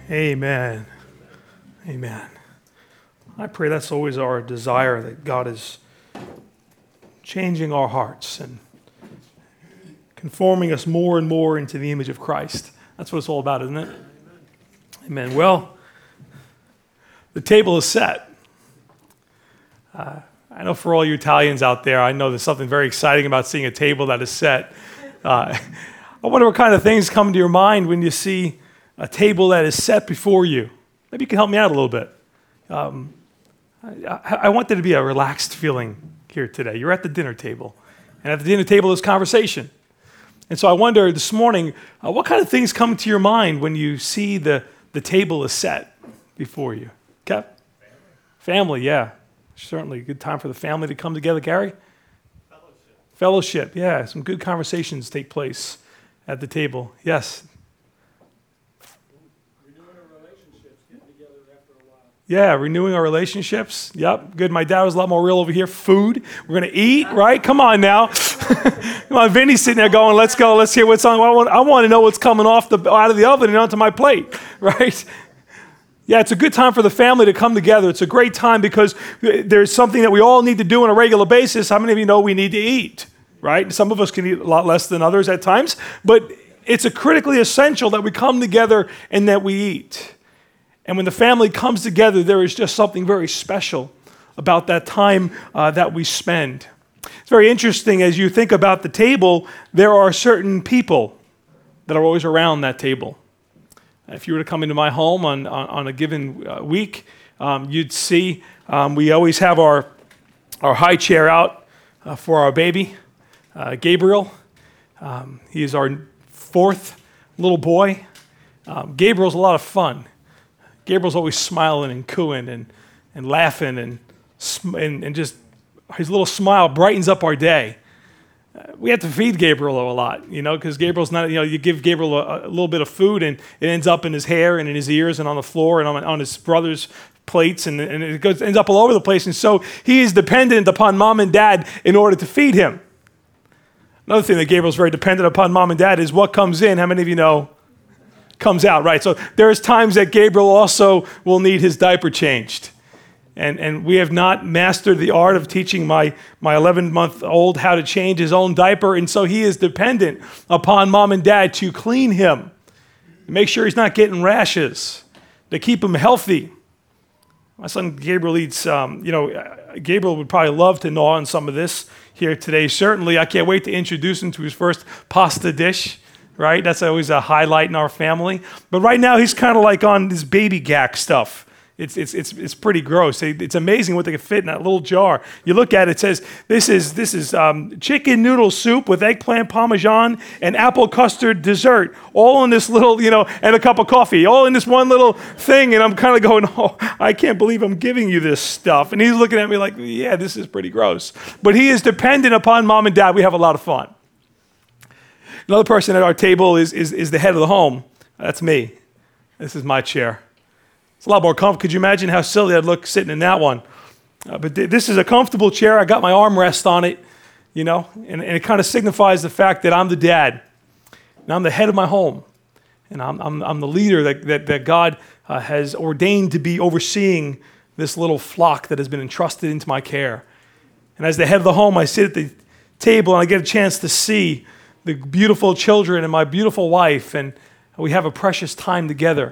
Amen. Amen. I pray that's always our desire, that God is changing our hearts and conforming us more and more into the image of Christ. That's what it's all about, isn't it? Amen. Well, the table is set. I know for all you Italians out there, I know there's something very exciting about seeing a table that is set. I wonder what kind of things come to your mind when you see a table that is set before you. Maybe you can help me out a little bit. I want there to be a relaxed feeling here today. You're at the dinner table, and at the dinner table is conversation. And so I wonder this morning, what kind of things come to your mind when you see the table is set before you? Okay? Family, yeah. Certainly a good time for the family to come together. Gary? Fellowship, yeah. Some good conversations take place at the table. Yes? Renewing our relationships, getting together after a while. Yeah, renewing our relationships. Yep, good. My dad was a lot more real over here. Food. We're going to eat, right? Come on now. Come on, Vinny's sitting there going, let's go. Let's hear what's on. I want to know what's coming out of the oven and onto my plate, right? Yeah, it's a good time for the family to come together. It's a great time because there's something that we all need to do on a regular basis. How many of you know we need to eat, right? Some of us can eat a lot less than others at times, but it's a critically essential that we come together and that we eat. And when the family comes together, there is just something very special about that time that we spend. It's very interesting as you think about the table, there are certain people that are always around that table. If you were to come into my home on a given week, you'd see we always have our high chair out for our baby, Gabriel. He is our fourth little boy. Gabriel's a lot of fun. Gabriel's always smiling and cooing and laughing and just his little smile brightens up our day. We have to feed Gabriel a lot, because Gabriel's not, you give Gabriel a little bit of food and it ends up in his hair and in his ears and on the floor and on his brother's plates and it ends up all over the place. And so he is dependent upon mom and dad in order to feed him. Another thing that Gabriel's very dependent upon mom and dad is what comes in. How many of you know comes out, right? So there's times that Gabriel also will need his diaper changed. And we have not mastered the art of teaching my 11-month-old how to change his own diaper, and so he is dependent upon mom and dad to clean him, make sure he's not getting rashes, to keep him healthy. My son Gabriel eats, Gabriel would probably love to gnaw on some of this here today. Certainly, I can't wait to introduce him to his first pasta dish, right? That's always a highlight in our family. But right now, he's kind of like on this baby gack stuff. It's pretty gross. It's amazing what they can fit in that little jar. You look at it, it says, this is chicken noodle soup with eggplant parmesan and apple custard dessert, all in this little, and a cup of coffee, all in this one little thing. And I'm kind of going, oh, I can't believe I'm giving you this stuff. And he's looking at me like, yeah, this is pretty gross. But he is dependent upon mom and dad. We have a lot of fun. Another person at our table is the head of the home. That's me. This is my chair. It's a lot more comfortable. Could you imagine how silly I'd look sitting in that one? But this is a comfortable chair. I got my armrest on it, and it kind of signifies the fact that I'm the dad. And I'm the head of my home. And I'm the leader that God has ordained to be overseeing this little flock that has been entrusted into my care. And as the head of the home, I sit at the table and I get a chance to see the beautiful children and my beautiful wife, and we have a precious time together.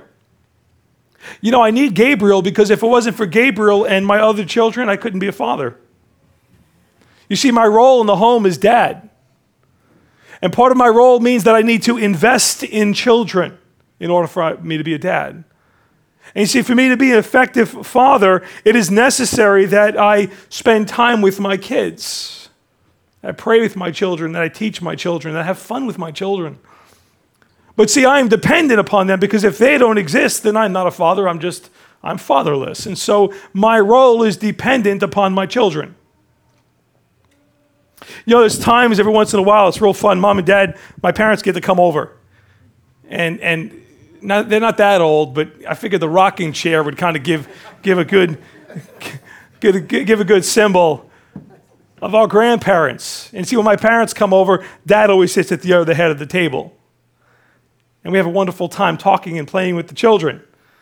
I need Gabriel because if it wasn't for Gabriel and my other children, I couldn't be a father. You see, my role in the home is dad. And part of my role means that I need to invest in children in order for me to be a dad. And you see, for me to be an effective father, it is necessary that I spend time with my kids. I pray with my children, that I teach my children, that I have fun with my children. But see, I am dependent upon them because if they don't exist, then I'm not a father, I'm fatherless. And so my role is dependent upon my children. There's times every once in a while, it's real fun. Mom and dad, my parents get to come over. And they're not that old, but I figured the rocking chair would kind of give a good symbol of our grandparents. And see, when my parents come over, dad always sits at the other head of the table. And we have a wonderful time talking and playing with the children.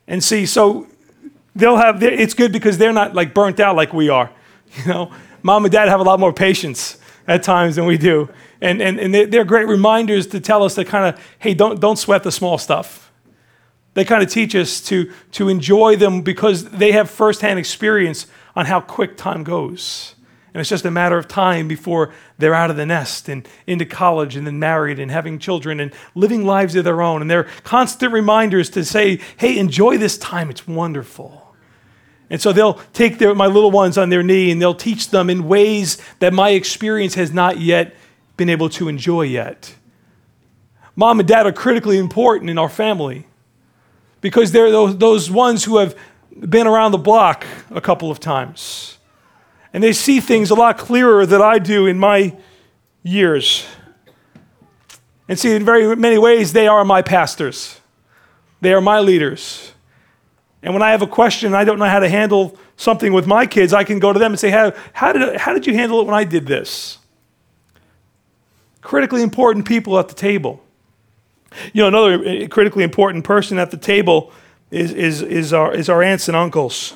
And see, so it's good because they're not like burnt out like we are. Mom and dad have a lot more patience at times than we do. And they're great reminders to tell us that kind of, hey, don't sweat the small stuff. They kind of teach us to enjoy them because they have firsthand experience on how quick time goes. And it's just a matter of time before they're out of the nest and into college and then married and having children and living lives of their own. And they're constant reminders to say, hey, enjoy this time. It's wonderful. And so they'll take my little ones on their knee and they'll teach them in ways that my experience has not yet been able to enjoy yet. Mom and dad are critically important in our family because they're those ones who have been around the block a couple of times. And they see things a lot clearer than I do in my years. And see, in very many ways, they are my pastors. They are my leaders. And when I have a question and I don't know how to handle something with my kids, I can go to them and say, how did you handle it when I did this? Critically important people at the table. Another critically important person at the table is our aunts and uncles.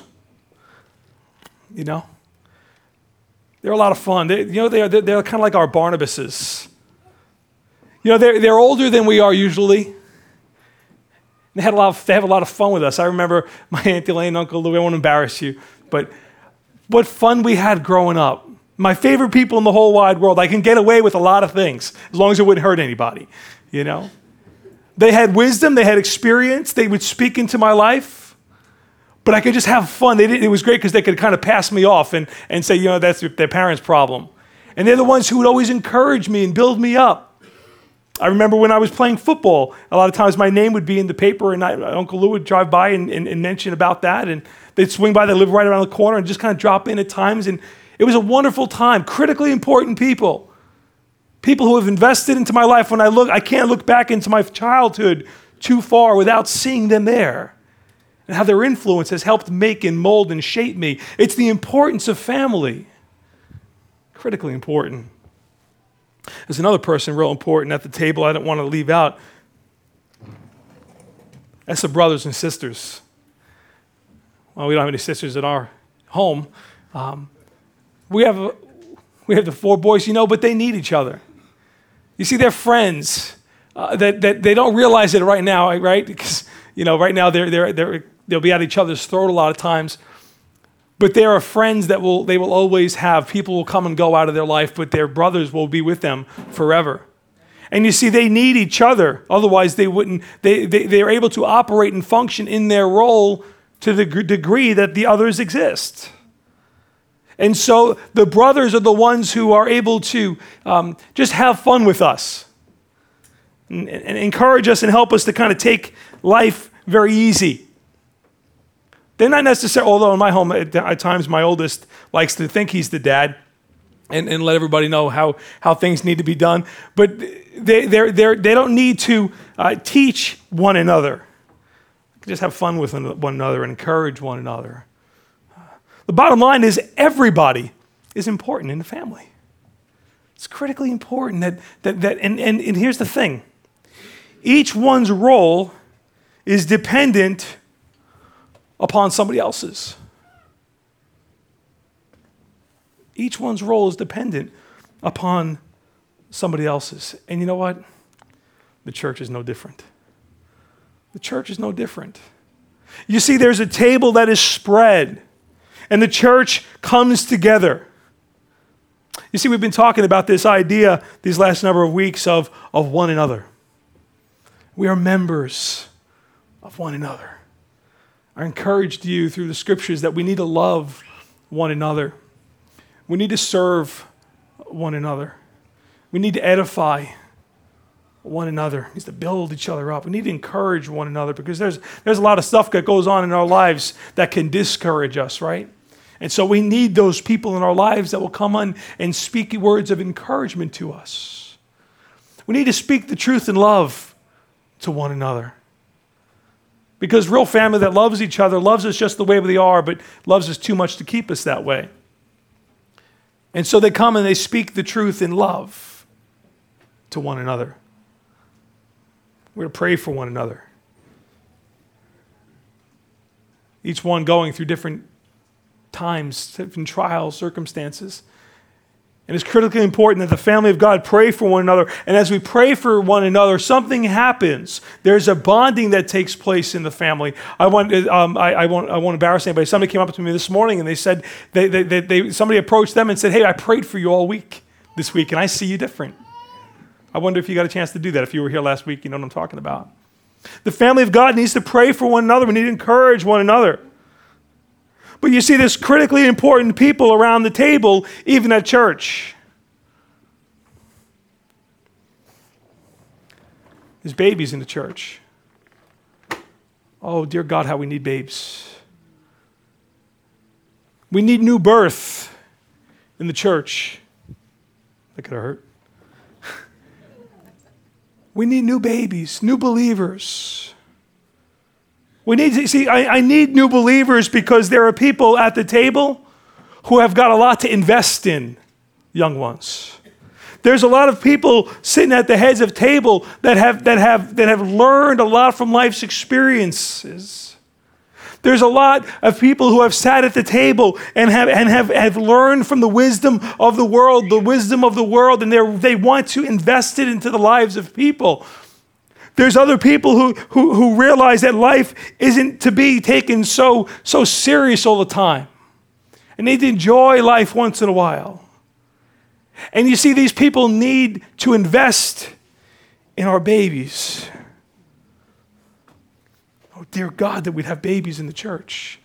They're a lot of fun. They're kind of like our Barnabases. They're older than we are usually. They have a lot of fun with us. I remember my Aunt Elaine and Uncle Louie. I won't embarrass you, but what fun we had growing up. My favorite people in the whole wide world. I can get away with a lot of things as long as it wouldn't hurt anybody. They had wisdom. They had experience. They would speak into my life. But I could just have fun. It was great because they could kind of pass me off and say, that's their parents' problem. And they're the ones who would always encourage me and build me up. I remember when I was playing football, a lot of times my name would be in the paper and Uncle Lou would drive by and mention about that. And they'd swing by, they live right around the corner and just kind of drop in at times. And it was a wonderful time. Critically important people. People who have invested into my life. When I can't look back into my childhood too far without seeing them there. And how their influence has helped make and mold and shape me. It's the importance of family. Critically important. There's another person real important at the table I don't want to leave out. That's the brothers and sisters. Well, we don't have any sisters in our home. We have the four boys, but they need each other. You see, they're friends. That they don't realize it right now, right? Because right now they'll be at each other's throat a lot of times. But there are friends that they will always have. People will come and go out of their life, but their brothers will be with them forever. And you see, they need each other. Otherwise, they wouldn't. They're able to operate and function in their role to the degree that the others exist. And so the brothers are the ones who are able to just have fun with us and encourage us and help us to kind of take life very easy. They're not necessarily, although in my home, at times my oldest likes to think he's the dad and let everybody know how things need to be done. But they don't need to teach one another. Just have fun with one another and encourage one another. The bottom line is everybody is important in the family. It's critically important and here's the thing. Each one's role is dependent upon somebody else's. Each one's role is dependent upon somebody else's. And you know what? The church is no different. The church is no different. You see, there's a table that is spread, and the church comes together. You see, we've been talking about this idea these last number of weeks of one another. We are members of one another. I encouraged you through the scriptures that we need to love one another. We need to serve one another. We need to edify one another. We need to build each other up. We need to encourage one another because there's a lot of stuff that goes on in our lives that can discourage us, right? And so we need those people in our lives that will come on and speak words of encouragement to us. We need to speak the truth in love to one another. Because real family that loves each other loves us just the way we are, but loves us too much to keep us that way. And so they come and they speak the truth in love to one another. We're to pray for one another. each one going through different times, different trials, circumstances. And it's critically important that the family of God pray for one another. And as we pray for one another, something happens. There's a bonding that takes place in the family. I won't embarrass anybody. Somebody came up to me this morning and they said, somebody approached them and said, hey, I prayed for you all week this week and I see you different. I wonder if you got a chance to do that. If you were here last week, you know what I'm talking about. The family of God needs to pray for one another. We need to encourage one another. But you see, there's critically important people around the table, even at church. There's babies in the church. Oh, dear God, how we need babes. We need new birth in the church. That could have hurt. We need new babies, new believers. We need to see, I need new believers because there are people at the table who have got a lot to invest in, young ones. There's a lot of people sitting at the heads of table that have learned a lot from life's experiences. There's a lot of people who have sat at the table and have learned from the wisdom of the world, and they want to invest it into the lives of people. There's other people who realize that life isn't to be taken so serious all the time. And need to enjoy life once in a while. And you see, these people need to invest in our babies. Oh, dear God, that we'd have babies in the church.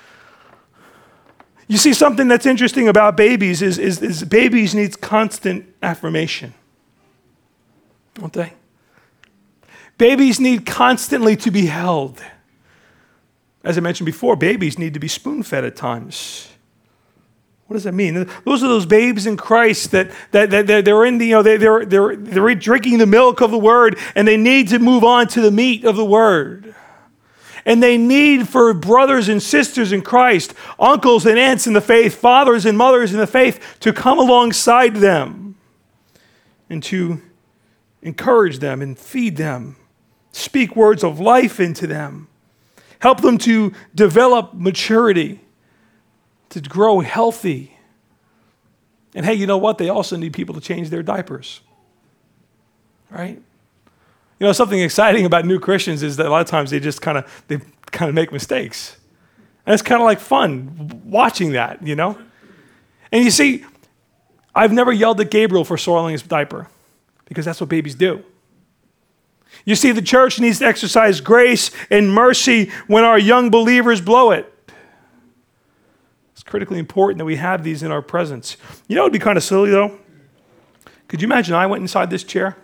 You see, something that's interesting about babies is babies need constant affirmation. Don't they? Babies need constantly to be held. As I mentioned before, babies need to be spoon-fed at times. What does that mean? Those are those babes in Christ that they're in they're drinking the milk of the word, and they need to move on to the meat of the word. And they need for brothers and sisters in Christ, uncles and aunts in the faith, fathers and mothers in the faith, to come alongside them and to encourage them and feed them. Speak words of life into them. Help them to develop maturity, to grow healthy. And hey, you know what? They also need people to change their diapers. Right? You know, something exciting about new Christians is that a lot of times they kind of make mistakes. And it's kind of like fun watching that, you know? And you see, I've never yelled at Gabriel for soiling his diaper because that's what babies do. You see, the church needs to exercise grace and mercy when our young believers blow it. It's critically important that we have these in our presence. You know what would be kind of silly, though? Could you imagine I went inside this chair?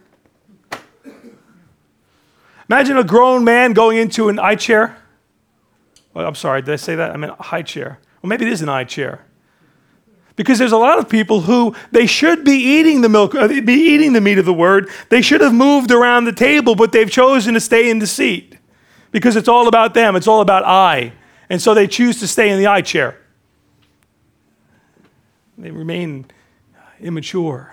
Imagine a grown man going into an eye chair. Oh, I'm sorry, did I say that? I meant a high chair. Well, maybe it is an eye chair. Because there's a lot of people who they should be eating the milk, be eating the meat of the word. They should have moved around the table, but they've chosen to stay in the seat because it's all about them. It's all about I. And so they choose to stay in the eye chair. They remain immature.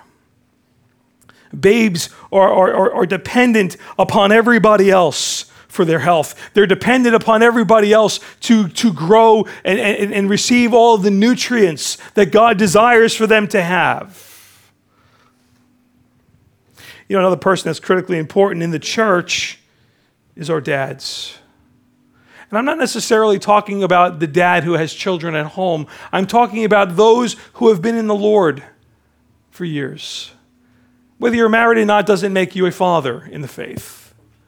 Babes are dependent upon everybody else for their health. They're dependent upon everybody else to grow and receive all of the nutrients that God desires for them to have. You know, another person that's critically important in the church is our dads. And I'm not necessarily talking about the dad who has children at home. I'm talking about those who have been in the Lord for years. Whether you're married or not doesn't make you a father in the faith.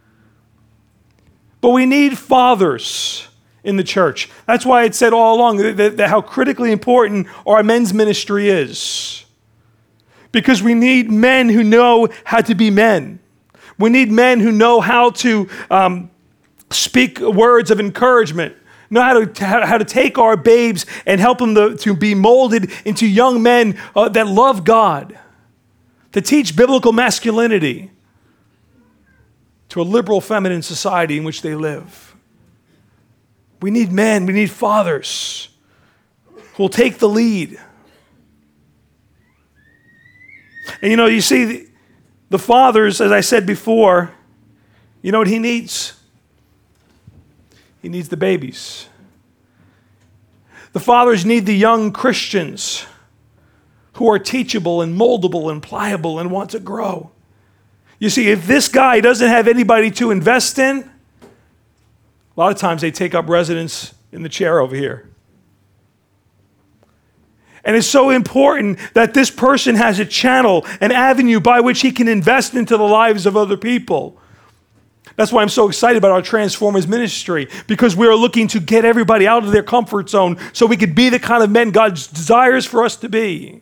But we need fathers in the church. That's why it said all along that how critically important our men's ministry is. Because we need men who know how to be men. We need men who know how to speak words of encouragement, know how to take our babes and help them to be molded into young men that love God, to teach biblical masculinity to a liberal feminine society in which they live. We need men, we need fathers who will take the lead. And you know, you see, the fathers, as I said before, you know what he needs? He needs the babies. The fathers need the young Christians who are teachable and moldable and pliable and want to grow. You see, if this guy doesn't have anybody to invest in, a lot of times they take up residence in the chair over here. And it's so important that this person has a channel, an avenue by which he can invest into the lives of other people. That's why I'm so excited about our Transformers ministry, because we are looking to get everybody out of their comfort zone so we could be the kind of men God desires for us to be.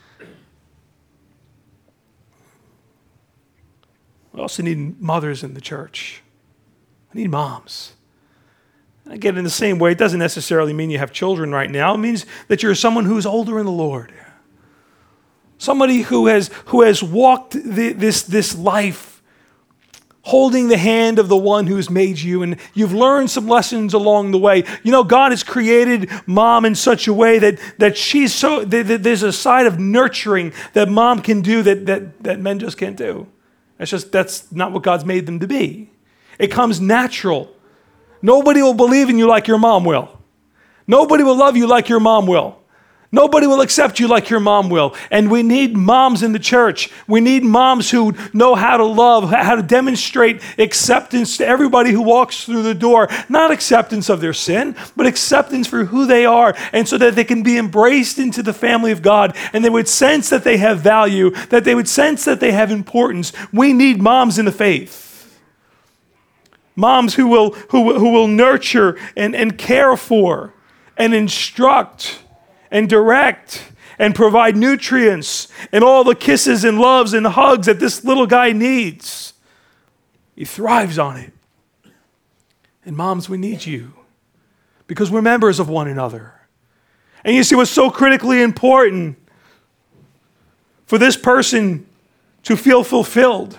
We also need mothers in the church. I need moms. Again, in the same way, it doesn't necessarily mean you have children right now. It means that you're someone who's older in the Lord. Somebody who has walked this life holding the hand of the one who's made you, and you've learned some lessons along the way. You know, God has created mom in such a way that she's so, there's a side of nurturing that mom can do that men just can't do. That's not what God's made them to be. It comes natural. Nobody will believe in you like your mom will. Nobody will love you like your mom will. Nobody will accept you like your mom will. And we need moms in the church. We need moms who know how to love, how to demonstrate acceptance to everybody who walks through the door. Not acceptance of their sin, but acceptance for who they are. And so that they can be embraced into the family of God. And they would sense that they have value, that they would sense that they have importance. We need moms in the faith. Moms who will nurture and care for and instruct and direct and provide nutrients and all the kisses and loves and hugs that this little guy needs. He thrives on it. And moms, we need you because we're members of one another. And you see what's so critically important for this person to feel fulfilled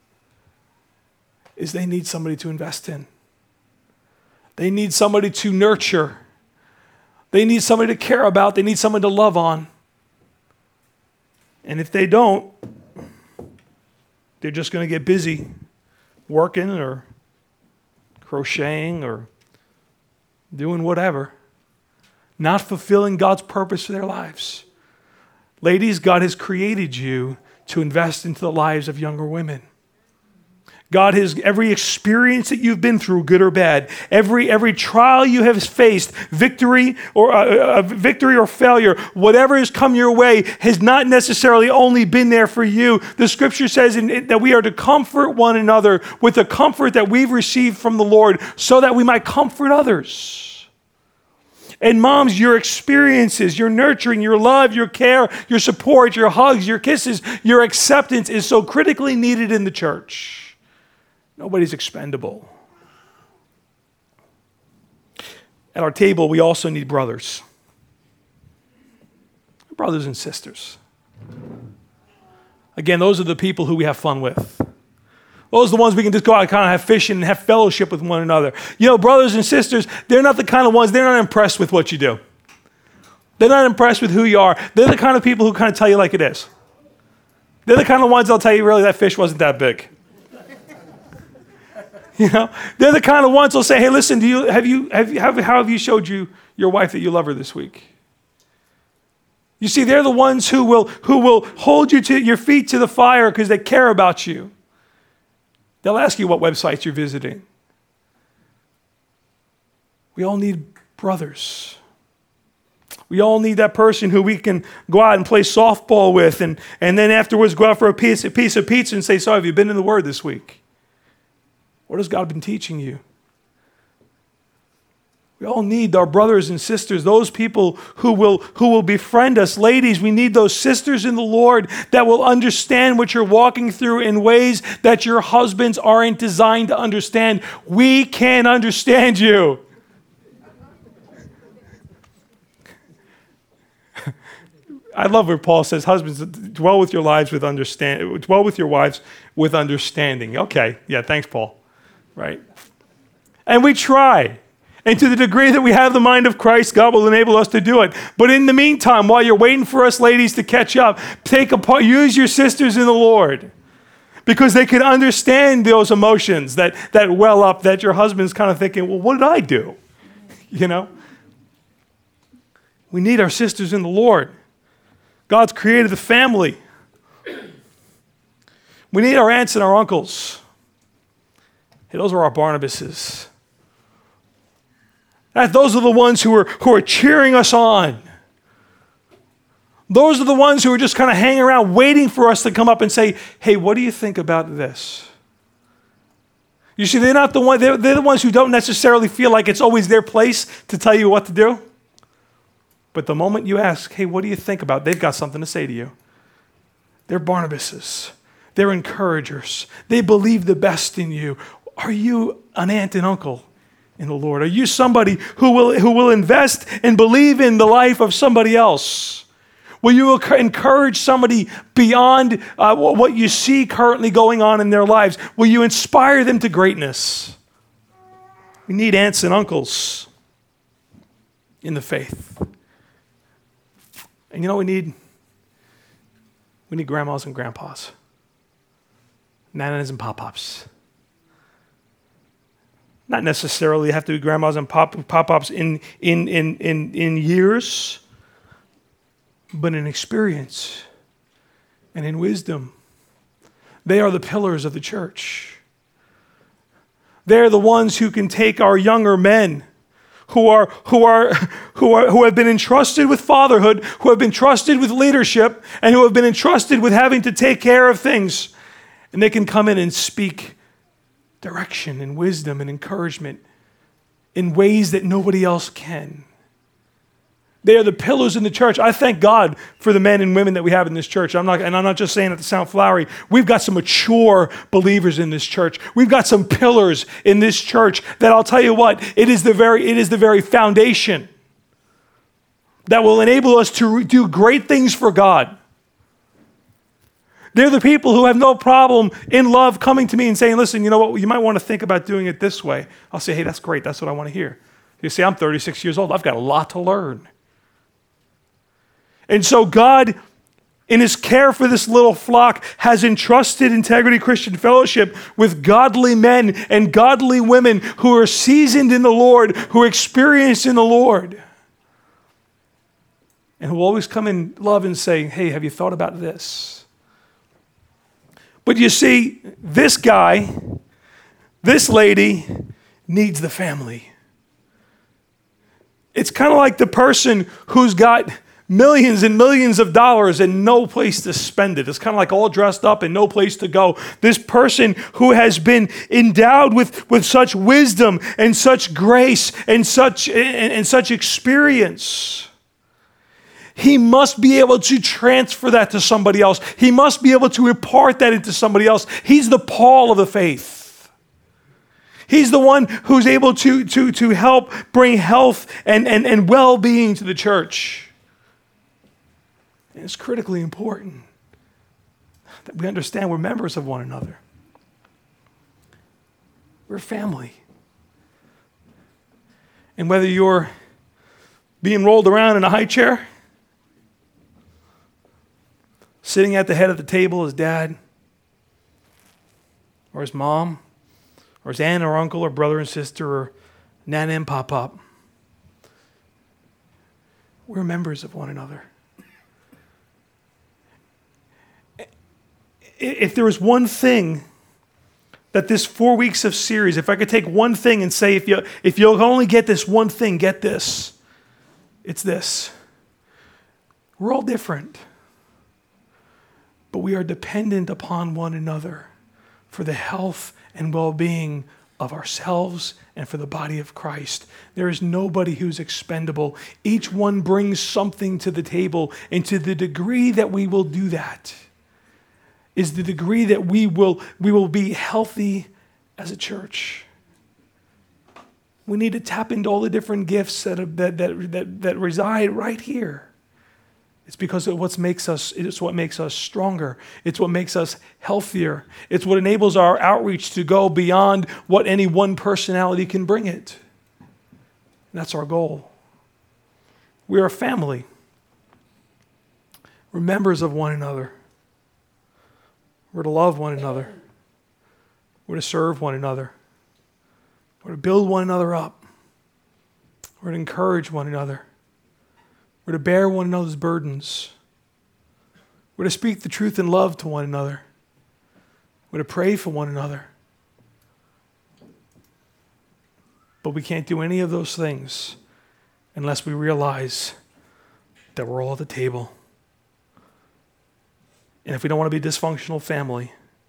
is they need somebody to invest in. They need somebody to nurture. They need somebody to care about. They need someone to love on. And if they don't, they're just going to get busy working or crocheting or doing whatever, not fulfilling God's purpose for their lives. Ladies, God has created you to invest into the lives of younger women. God has every experience that you've been through, good or bad, every trial you have faced, victory or failure, whatever has come your way has not necessarily only been there for you. The scripture says that we are to comfort one another with the comfort that we've received from the Lord so that we might comfort others. And moms, your experiences, your nurturing, your love, your care, your support, your hugs, your kisses, your acceptance is so critically needed in the church. Nobody's expendable. At our table, we also need brothers. Brothers and sisters. Again, those are the people who we have fun with. Those are the ones we can just go out and kind of have fishing and have fellowship with one another. You know, brothers and sisters, they're not the kind of ones, they're not impressed with what you do. They're not impressed with who you are. They're the kind of people who kind of tell you like it is. They're the kind of ones that'll tell you, really, that fish wasn't that big. You know, they're the kind of ones who'll say, "Hey, listen, how have you showed your wife that you love her this week?" You see, they're the ones who will hold you to your feet to the fire because they care about you. They'll ask you what websites you're visiting. We all need brothers. We all need that person who we can go out and play softball with, and then afterwards go out for a piece of pizza and say, "So, have you been in the Word this week? What has God been teaching you?" We all need our brothers and sisters, those people who will befriend us. Ladies, we need those sisters in the Lord that will understand what you're walking through in ways that your husbands aren't designed to understand. We can't understand you. I love where Paul says, husbands, dwell with your wives with understanding. Okay, yeah, thanks, Paul. Right? And we try. And to the degree that we have the mind of Christ, God will enable us to do it. But in the meantime, while you're waiting for us ladies to catch up, use your sisters in the Lord. Because they can understand those emotions that well up, that your husband's kind of thinking, well, what did I do? You know? We need our sisters in the Lord. God's created the family. We need our aunts and our uncles. Hey, those are our Barnabases. Those are the ones who are cheering us on. Those are the ones who are just kind of hanging around waiting for us to come up and say, hey, what do you think about this? You see, they're not the one, they're the ones who don't necessarily feel like it's always their place to tell you what to do. But the moment you ask, hey, what do you think about it? They've got something to say to you. They're Barnabases. They're encouragers. They believe the best in you. Are you an aunt and uncle in the Lord? Are you somebody who will invest and believe in the life of somebody else? Will you encourage somebody beyond what you see currently going on in their lives? Will you inspire them to greatness? We need aunts and uncles in the faith. And you know what we need? We need grandmas and grandpas, nanas and pop-pops. Not necessarily have to be grandmas and pop-pops in years, but in experience and in wisdom. They are the pillars of the church. They're the ones who can take our younger men who have been entrusted with fatherhood, who have been trusted with leadership, and who have been entrusted with having to take care of things. And they can come in and speak direction and wisdom and encouragement in ways that nobody else can. They are the pillars in the church. I thank God for the men and women that we have in this church. I'm not just saying it to sound flowery. We've got some mature believers in this church. We've got some pillars in this church that I'll tell you what, it is the very foundation that will enable us to do great things for God. They're the people who have no problem in love coming to me and saying, listen, you know what, you might want to think about doing it this way. I'll say, hey, that's great. That's what I want to hear. You see, I'm 36 years old. I've got a lot to learn. And so God, in his care for this little flock, has entrusted Integrity Christian Fellowship with godly men and godly women who are seasoned in the Lord, who are experienced in the Lord, and who will always come in love and say, hey, have you thought about this? But you see, this guy, this lady needs the family. It's kind of like the person who's got millions and millions of dollars and no place to spend it. It's kind of like all dressed up and no place to go. This person who has been endowed with such wisdom and such grace and such experience, he must be able to transfer that to somebody else. He must be able to impart that into somebody else. He's the Paul of the faith. He's the one who's able to help bring health and well-being to the church. And it's critically important that we understand we're members of one another. We're family. And whether you're being rolled around in a high chair, sitting at the head of the table as dad, or his mom, or his aunt or uncle or brother and sister, or nana and pop-pop, we're members of one another. If there was one thing that this 4 weeks of series, if I could take one thing and say, if you'll only get this one thing, get this. It's this. We're all different, but we are dependent upon one another for the health and well-being of ourselves and for the body of Christ. There is nobody who's expendable. Each one brings something to the table, and to the degree that we will do that is the degree that we will be healthy as a church. We need to tap into all the different gifts that reside right here. It's because of it's what makes us stronger. It's what makes us healthier. It's what enables our outreach to go beyond what any one personality can bring it. And that's our goal. We are a family. We're members of one another. We're to love one another. We're to serve one another. We're to build one another up. We're to encourage one another. We're to bear one another's burdens. We're to speak the truth in love to one another. We're to pray for one another. But we can't do any of those things unless we realize that we're all at the table. And if we don't want to be a dysfunctional family,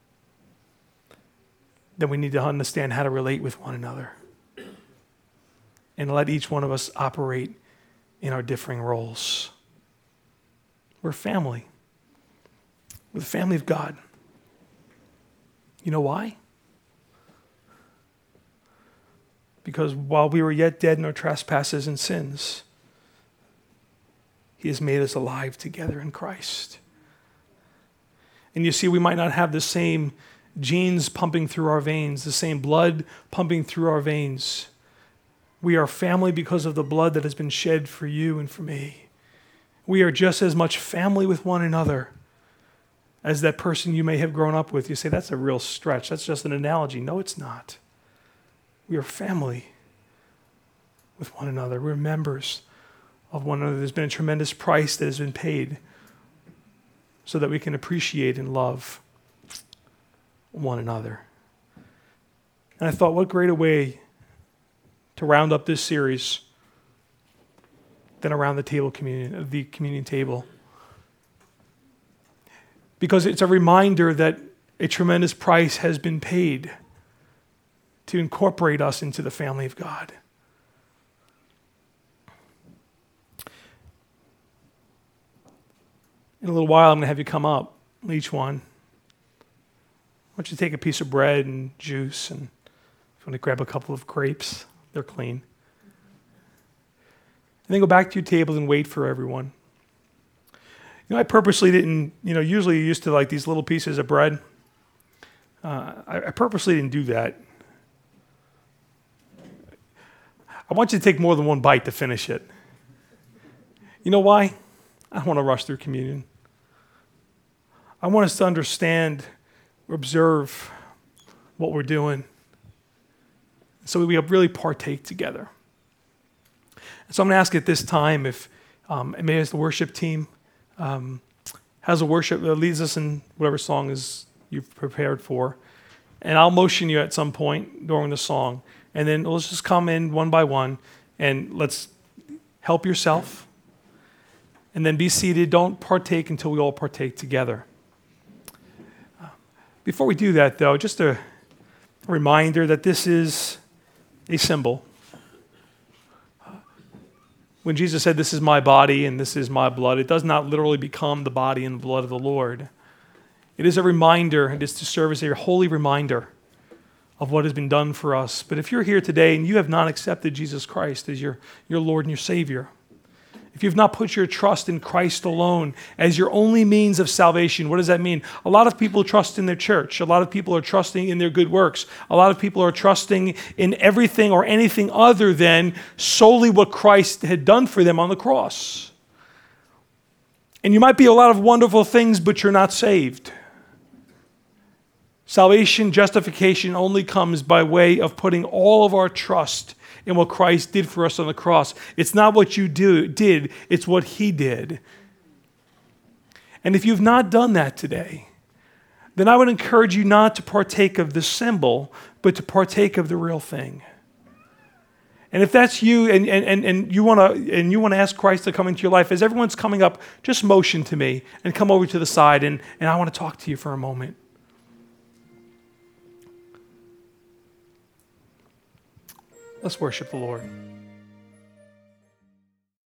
then we need to understand how to relate with one another and let each one of us operate in our differing roles. We're family. We're the family of God. You know why? Because while we were yet dead in our trespasses and sins, He has made us alive together in Christ. And you see, we might not have the same genes pumping through our veins, the same blood pumping through our veins. We are family because of the blood that has been shed for you and for me. We are just as much family with one another as that person you may have grown up with. You say, that's a real stretch. That's just an analogy. No, it's not. We are family with one another. We're members of one another. There's been a tremendous price that has been paid so that we can appreciate and love one another. And I thought, what greater way to round up this series than around the communion table. Because it's a reminder that a tremendous price has been paid to incorporate us into the family of God. In a little while, I'm going to have you come up, each one. I want you to take a piece of bread and juice, and if you want to grab a couple of grapes, they're clean. And then go back to your table and wait for everyone. I purposely didn't, usually you used to like these little pieces of bread. I purposely didn't do that. I want you to take more than one bite to finish it. You know why? I don't want to rush through communion. I want us to understand, observe what we're doing, so we really partake together. So I'm going to ask at this time if maybe as the worship team has a worship that leads us in whatever song is you've prepared for, and I'll motion you at some point during the song, and then let's just come in one by one, and let's help yourself, and then be seated. Don't partake until we all partake together. Before we do that, though, just a reminder that this is a symbol. When Jesus said, this is my body and this is my blood, it does not literally become the body and blood of the Lord. It is a reminder, it is to serve as a holy reminder of what has been done for us. But if you're here today and you have not accepted Jesus Christ as your Lord and your Savior, if you've not put your trust in Christ alone as your only means of salvation, what does that mean? A lot of people trust in their church. A lot of people are trusting in their good works. A lot of people are trusting in everything or anything other than solely what Christ had done for them on the cross. And you might be a lot of wonderful things, but you're not saved. Salvation, justification only comes by way of putting all of our trust in what Christ did for us on the cross. It's not what you did, it's what He did. And if you've not done that today, then I would encourage you not to partake of the symbol, but to partake of the real thing. And if that's you and you want to ask Christ to come into your life, as everyone's coming up, just motion to me and come over to the side, and I want to talk to you for a moment. Let's worship the Lord.